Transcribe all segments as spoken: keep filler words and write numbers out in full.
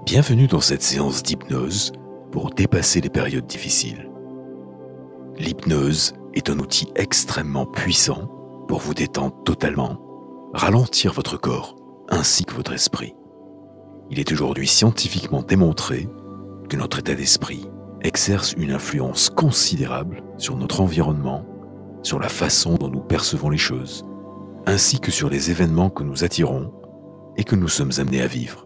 Bienvenue dans cette séance d'hypnose pour dépasser les périodes difficiles. L'hypnose est un outil extrêmement puissant pour vous détendre totalement, ralentir votre corps ainsi que votre esprit. Il est aujourd'hui scientifiquement démontré que notre état d'esprit exerce une influence considérable sur notre environnement, sur la façon dont nous percevons les choses, ainsi que sur les événements que nous attirons et que nous sommes amenés à vivre.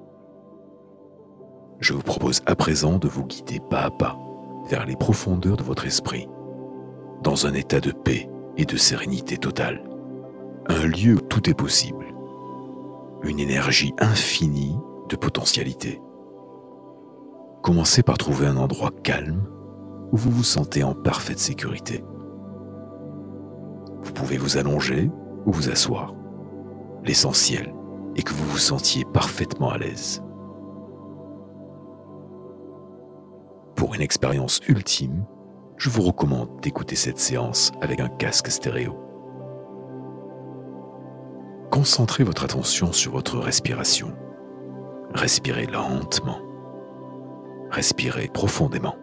Je vous propose à présent de vous guider pas à pas vers les profondeurs de votre esprit, dans un état de paix et de sérénité totale, un lieu où tout est possible, une énergie infinie de potentialité. Commencez par trouver un endroit calme où vous vous sentez en parfaite sécurité. Vous pouvez vous allonger ou vous asseoir. L'essentiel est que vous vous sentiez parfaitement à l'aise. Pour une expérience ultime, je vous recommande d'écouter cette séance avec un casque stéréo. Concentrez votre attention sur votre respiration. Respirez lentement. Respirez profondément.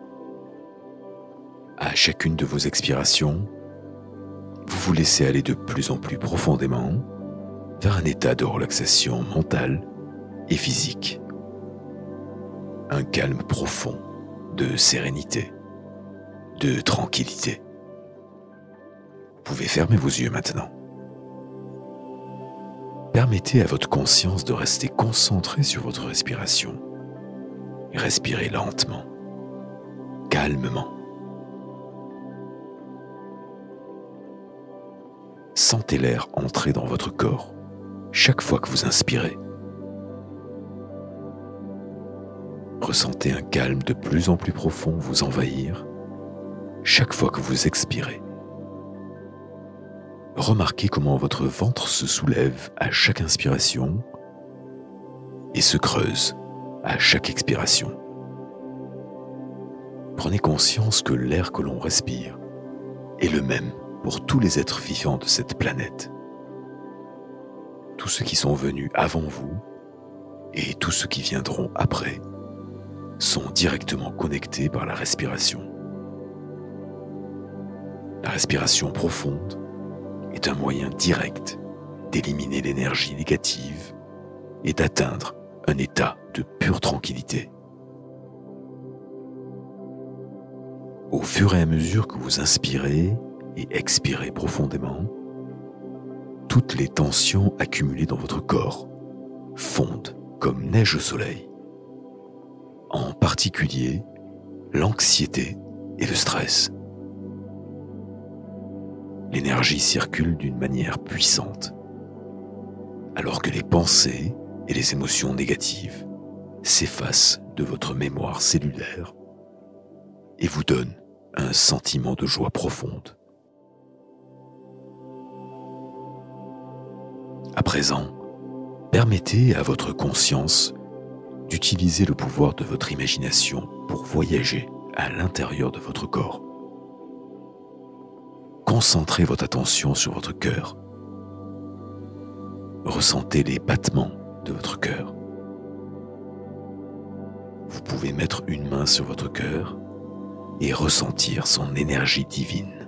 À chacune de vos expirations, vous vous laissez aller de plus en plus profondément vers un état de relaxation mentale et physique. Un calme profond, de sérénité, de tranquillité. Vous pouvez fermer vos yeux maintenant. Permettez à votre conscience de rester concentrée sur votre respiration. Respirez lentement, calmement. Sentez l'air entrer dans votre corps chaque fois que vous inspirez. Ressentez un calme de plus en plus profond vous envahir chaque fois que vous expirez. Remarquez comment votre ventre se soulève à chaque inspiration et se creuse à chaque expiration. Prenez conscience que l'air que l'on respire est le même pour tous les êtres vivants de cette planète. Tous ceux qui sont venus avant vous et tous ceux qui viendront après sont directement connectés par la respiration. La respiration profonde est un moyen direct d'éliminer l'énergie négative et d'atteindre un état de pure tranquillité. Au fur et à mesure que vous inspirez et expirez profondément, toutes les tensions accumulées dans votre corps fondent comme neige au soleil. En particulier, l'anxiété et le stress. L'énergie circule d'une manière puissante, alors que les pensées et les émotions négatives s'effacent de votre mémoire cellulaire et vous donnent un sentiment de joie profonde. À présent, permettez à votre conscience d'utiliser le pouvoir de votre imagination pour voyager à l'intérieur de votre corps. Concentrez votre attention sur votre cœur. Ressentez les battements de votre cœur. Vous pouvez mettre une main sur votre cœur et ressentir son énergie divine.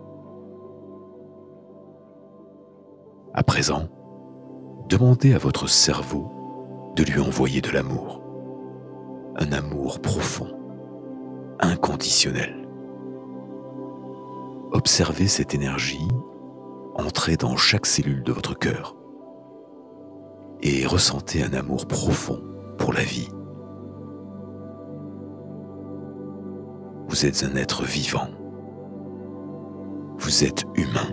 À présent, demandez à votre cerveau de lui envoyer de l'amour. Un amour profond, inconditionnel. Observez cette énergie entrer dans chaque cellule de votre cœur et ressentez un amour profond pour la vie. Vous êtes un être vivant. Vous êtes humain.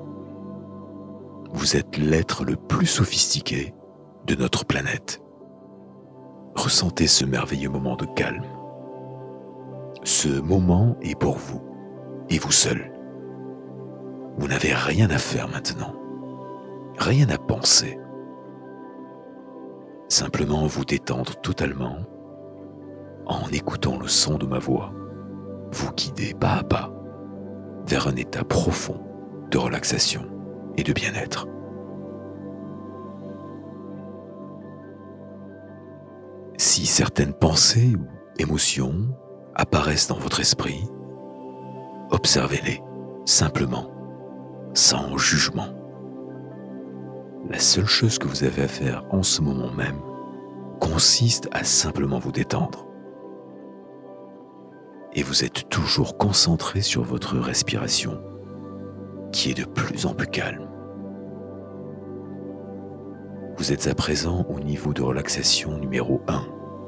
Vous êtes l'être le plus sophistiqué de notre planète. Ressentez ce merveilleux moment de calme. Ce moment est pour vous, et vous seul. Vous n'avez rien à faire maintenant, rien à penser. Simplement vous détendre totalement en écoutant le son de ma voix, vous guider pas à pas vers un état profond de relaxation et de bien-être. Si certaines pensées ou émotions apparaissent dans votre esprit, observez-les simplement, sans jugement. La seule chose que vous avez à faire en ce moment même consiste à simplement vous détendre. Et vous êtes toujours concentré sur votre respiration, qui est de plus en plus calme. Vous êtes à présent au niveau de relaxation numéro un.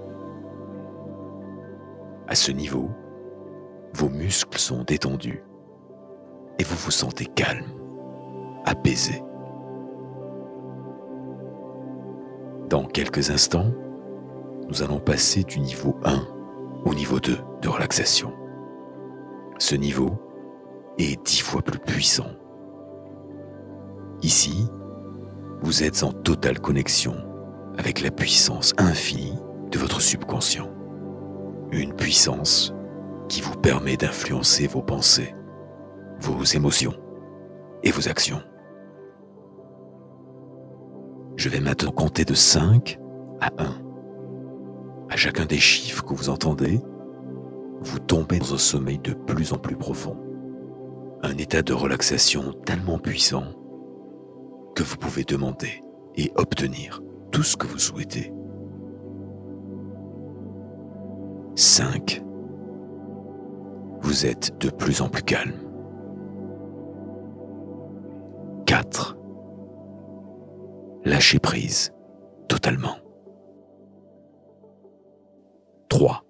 À ce niveau, vos muscles sont détendus et vous vous sentez calme, apaisé. Dans quelques instants, nous allons passer du niveau un au niveau deux de relaxation. Ce niveau est dix fois plus puissant. Ici, vous êtes en totale connexion avec la puissance infinie de votre subconscient. Une puissance qui vous permet d'influencer vos pensées, vos émotions et vos actions. Je vais maintenant compter de cinq à un. À chacun des chiffres que vous entendez, vous tombez dans un sommeil de plus en plus profond. Un état de relaxation tellement puissant que vous pouvez demander et obtenir tout ce que vous souhaitez. cinq. Vous êtes de plus en plus calme. quatre. Lâchez prise totalement. trois.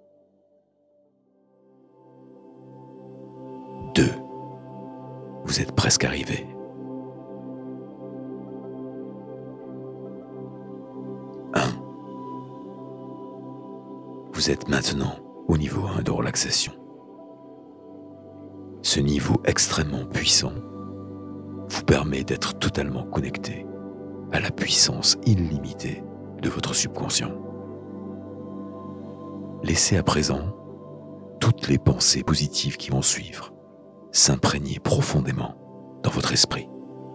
deux. Vous êtes presque arrivé. un. Vous êtes maintenant au niveau un de relaxation. Ce niveau extrêmement puissant vous permet d'être totalement connecté à la puissance illimitée de votre subconscient. Laissez à présent toutes les pensées positives qui vont suivre s'imprégner profondément dans votre esprit.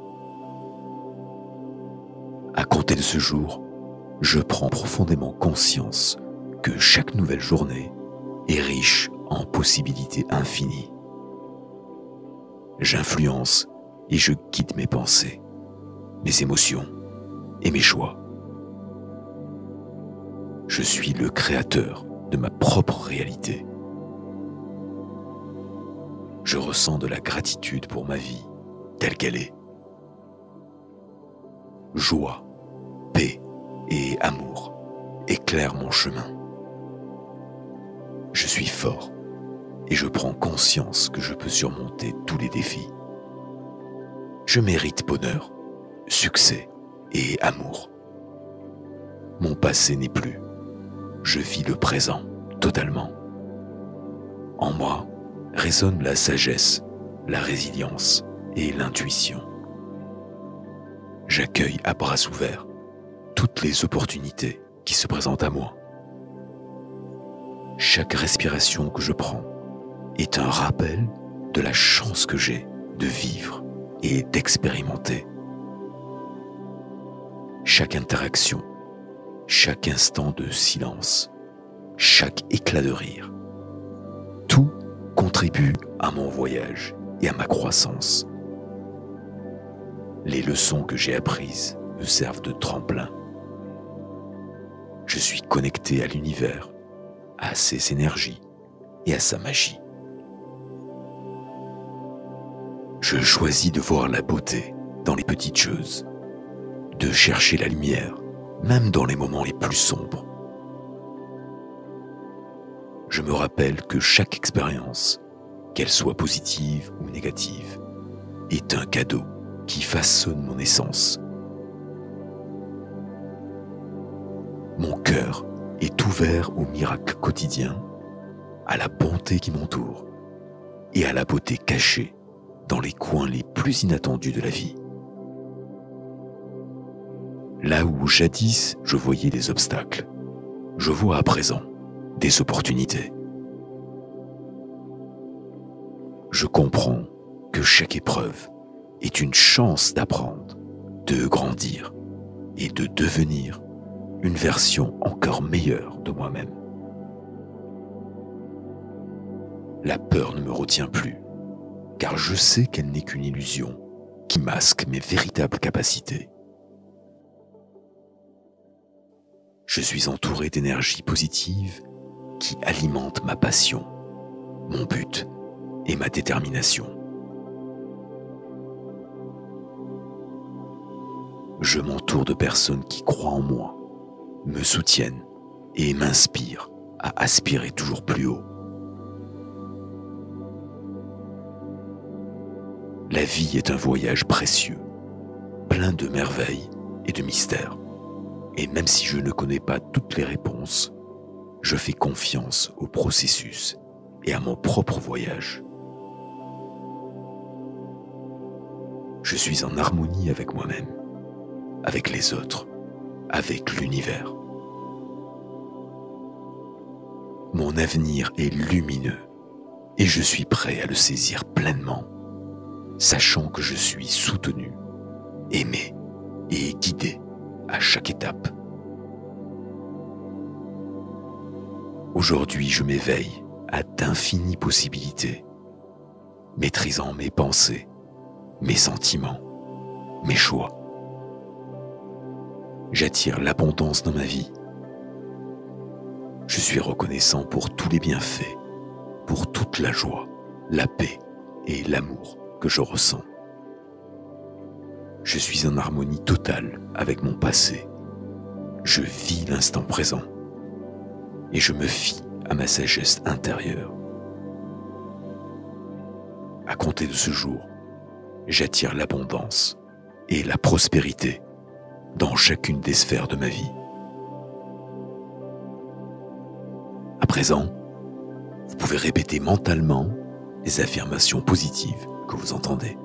À compter de ce jour, je prends profondément conscience que chaque nouvelle journée est riche en possibilités infinies. J'influence et je guide mes pensées, mes émotions et mes choix. Je suis le créateur de ma propre réalité. Je ressens de la gratitude pour ma vie telle qu'elle est. Joie, paix et amour éclairent mon chemin. Je suis fort et je prends conscience que je peux surmonter tous les défis. Je mérite bonheur, succès et amour. Mon passé n'est plus. Je vis le présent totalement. En moi résonne la sagesse, la résilience et l'intuition. J'accueille à bras ouverts toutes les opportunités qui se présentent à moi. Chaque respiration que je prends est un rappel de la chance que j'ai de vivre et d'expérimenter. Chaque interaction, chaque instant de silence, chaque éclat de rire, tout contribue à mon voyage et à ma croissance. Les leçons que j'ai apprises me servent de tremplin. Je suis connecté à l'univers, à ses énergies et à sa magie. Je choisis de voir la beauté dans les petites choses, de chercher la lumière, même dans les moments les plus sombres. Je me rappelle que chaque expérience, qu'elle soit positive ou négative, est un cadeau qui façonne mon essence. Mon cœur est ouvert aux miracles quotidiens, à la bonté qui m'entoure et à la beauté cachée dans les coins les plus inattendus de la vie. Là où jadis je voyais des obstacles, je vois à présent des opportunités. Je comprends que chaque épreuve est une chance d'apprendre, de grandir et de devenir une version encore meilleure de moi-même. La peur ne me retient plus, car je sais qu'elle n'est qu'une illusion qui masque mes véritables capacités. Je suis entouré d'énergie positive qui alimente ma passion, mon but et ma détermination. Je m'entoure de personnes qui croient en moi, me soutiennent et m'inspirent à aspirer toujours plus haut. La vie est un voyage précieux, plein de merveilles et de mystères. Et même si je ne connais pas toutes les réponses, je fais confiance au processus et à mon propre voyage. Je suis en harmonie avec moi-même, avec les autres, avec l'univers. Mon avenir est lumineux et je suis prêt à le saisir pleinement, sachant que je suis soutenu, aimé et guidé à chaque étape. Aujourd'hui, je m'éveille à d'infinies possibilités, maîtrisant mes pensées, mes sentiments, mes choix. J'attire l'abondance dans ma vie. Je suis reconnaissant pour tous les bienfaits, pour toute la joie, la paix et l'amour que je ressens. Je suis en harmonie totale avec mon passé. Je vis l'instant présent et je me fie à ma sagesse intérieure. À compter de ce jour, j'attire l'abondance et la prospérité dans chacune des sphères de ma vie. À présent, vous pouvez répéter mentalement les affirmations positives que vous entendez.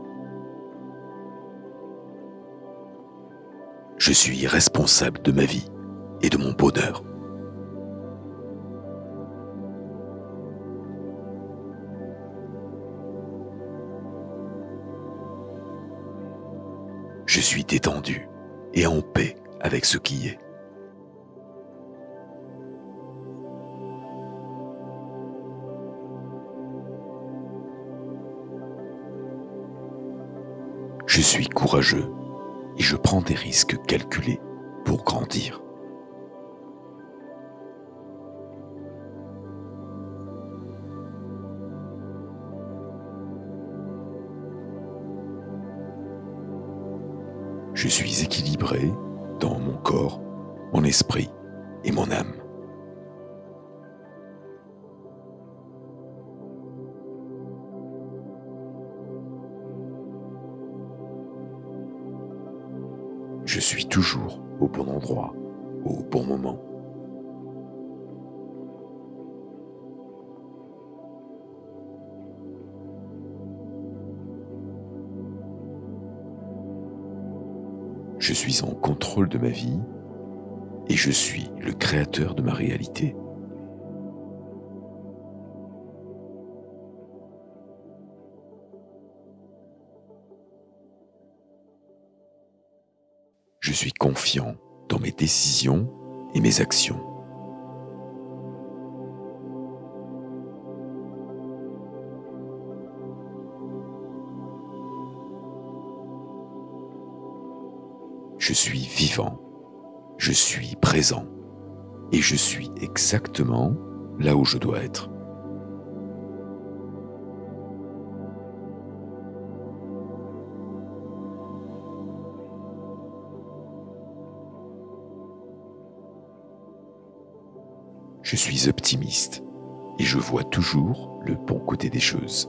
Je suis responsable de ma vie et de mon bonheur. Je suis détendu et en paix avec ce qui est. Je suis courageux et je prends des risques calculés pour grandir. Je suis équilibré dans mon corps, mon esprit et mon âme. Je suis toujours au bon endroit, au bon moment. Je suis en contrôle de ma vie et je suis le créateur de ma réalité. Je suis confiant dans mes décisions et mes actions. Je suis vivant, je suis présent et je suis exactement là où je dois être. Je suis optimiste et je vois toujours le bon côté des choses.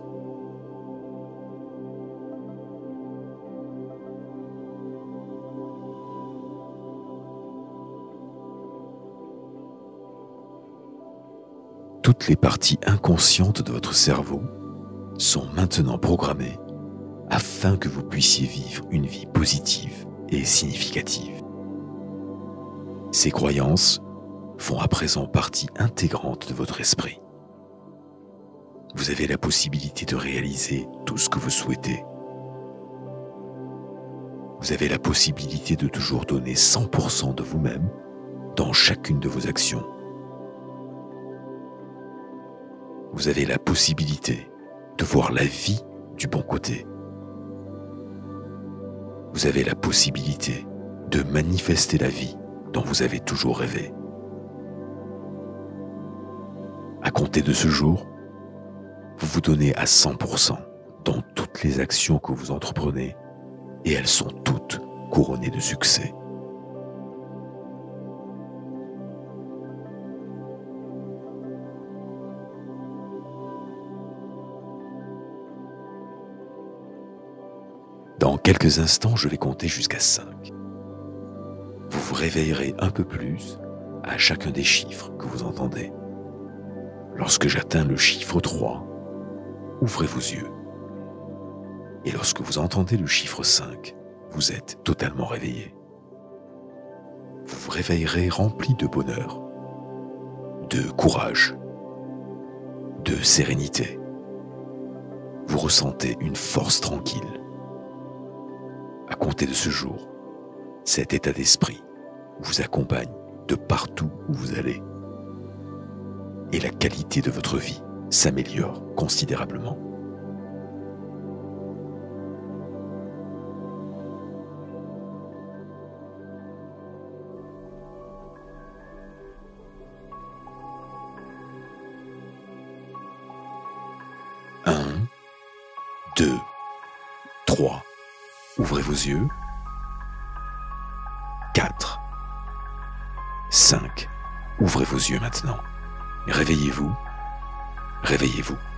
Toutes les parties inconscientes de votre cerveau sont maintenant programmées afin que vous puissiez vivre une vie positive et significative. Ces croyances font à présent partie intégrante de votre esprit. Vous avez la possibilité de réaliser tout ce que vous souhaitez. Vous avez la possibilité de toujours donner cent pour cent de vous-même dans chacune de vos actions. Vous avez la possibilité de voir la vie du bon côté. Vous avez la possibilité de manifester la vie dont vous avez toujours rêvé. À compter de ce jour, vous vous donnez à cent pour cent dans toutes les actions que vous entreprenez et elles sont toutes couronnées de succès. Dans quelques instants, je vais compter jusqu'à cinq. Vous vous réveillerez un peu plus à chacun des chiffres que vous entendez. Lorsque j'atteins le chiffre trois, ouvrez vos yeux. Et lorsque vous entendez le chiffre cinq, vous êtes totalement réveillé. Vous vous réveillerez rempli de bonheur, de courage, de sérénité. Vous ressentez une force tranquille. À compter de ce jour, cet état d'esprit vous accompagne de partout où vous allez. Et la qualité de votre vie s'améliore considérablement. Un, deux, trois. Ouvrez vos yeux. quatre. cinq. Ouvrez vos yeux maintenant. Réveillez-vous. Réveillez-vous.